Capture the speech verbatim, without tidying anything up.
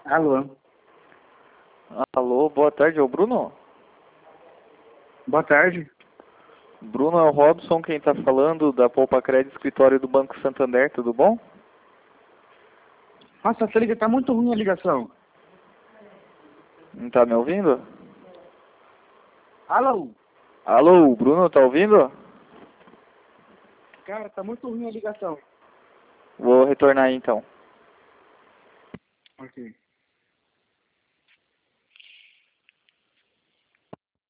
Alô. Alô, boa tarde, é o Bruno? Boa tarde. Bruno, é o Robson quem está falando, da Poupa Crédito, escritório do Banco Santander, tudo bom? Nossa, essa liga tá muito ruim a ligação. Não tá me ouvindo? Alô. Alô, Bruno, tá ouvindo? Cara, tá muito ruim a ligação. Vou retornar aí então. Ok.